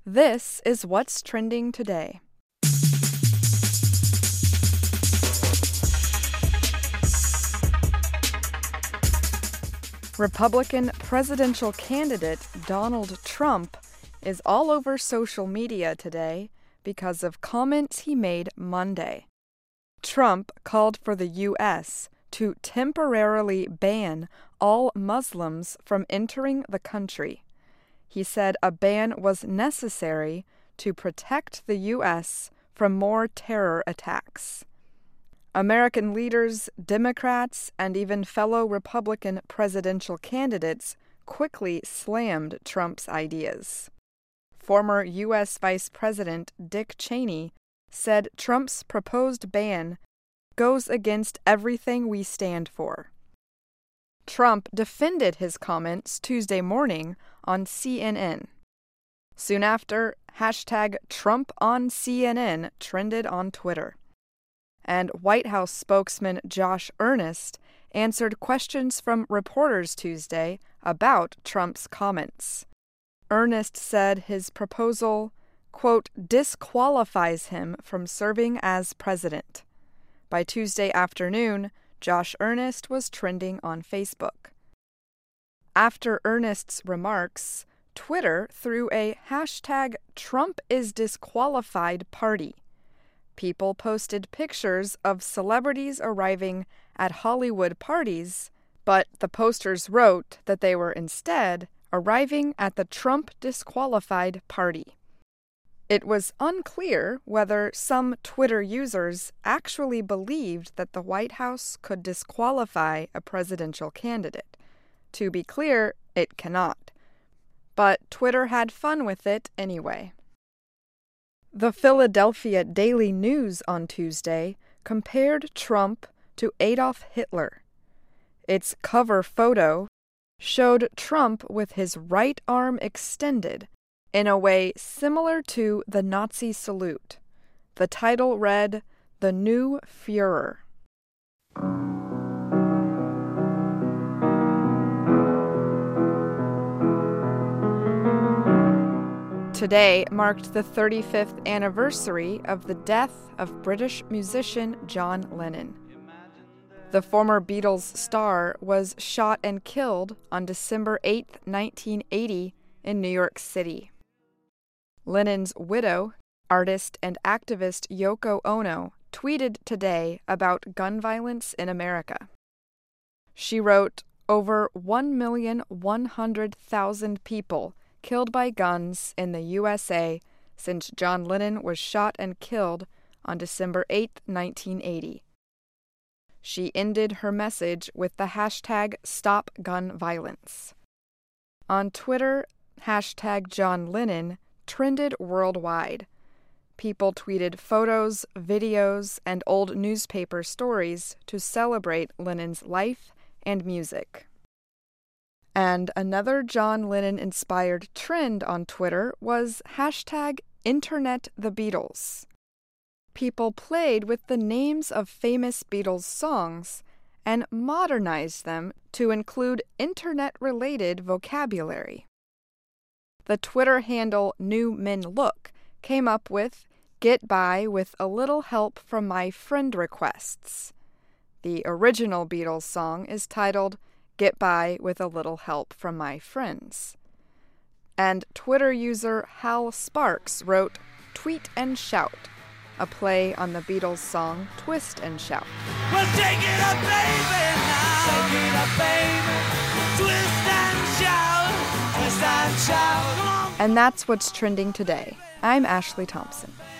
This is what's trending today. Republican presidential candidate Donald Trump is all over social media today because of comments he made Monday. Trump called for the U.S. to temporarily ban all Muslims from entering the country. He said a ban was necessary to protect the U.S. from more terror attacks. American leaders, Democrats, and even fellow Republican presidential candidates quickly slammed Trump's ideas. Former U.S. Vice President Dick Cheney said Trump's proposed ban goes against everything we stand for. Trump defended his comments Tuesday morning on CNN. Soon after, #TrumpOnCNN trended on Twitter. And White House spokesman Josh Earnest answered questions from reporters Tuesday about Trump's comments. Earnest said his proposal, quote, disqualifies him from serving as president. By Tuesday afternoon, Josh Earnest was trending on Facebook. After Earnest's remarks, Twitter threw a #TrumpIsDisqualified party. People posted pictures of celebrities arriving at Hollywood parties, but the posters wrote that they were instead arriving at the Trump disqualified party. It was unclear whether some Twitter users actually believed that the White House could disqualify a presidential candidate. To be clear, it cannot. But Twitter had fun with it anyway. The Philadelphia Daily News on Tuesday compared Trump to Adolf Hitler. Its cover photo showed Trump with his right arm extended in a way similar to the Nazi salute. The title read, "The New Führer." Today marked the 35th anniversary of the death of British musician John Lennon. The former Beatles star was shot and killed on December 8, 1980, in New York City. Lennon's widow, artist and activist Yoko Ono, tweeted today about gun violence in America. She wrote, over 1,100,000 people killed by guns in the USA since John Lennon was shot and killed on December 8, 1980. She ended her message with the #StopGunViolence. On Twitter, #JohnLennon trended worldwide. People tweeted photos, videos, and old newspaper stories to celebrate Lennon's life and music. And another John Lennon-inspired trend on Twitter was #InternetTheBeatles. People played with the names of famous Beatles songs and modernized them to include internet-related vocabulary. The Twitter handle New Men Look came up with "Get by with a little help from my friend requests." The original Beatles song is titled "Get by with a little help from my friends." And Twitter user Hal Sparks wrote "Tweet and Shout," a play on the Beatles song "Twist and Shout." Well, take it up, baby, now. Take it up, baby. Twist and shout. Twist and shout. And that's what's trending today. I'm Ashley Thompson.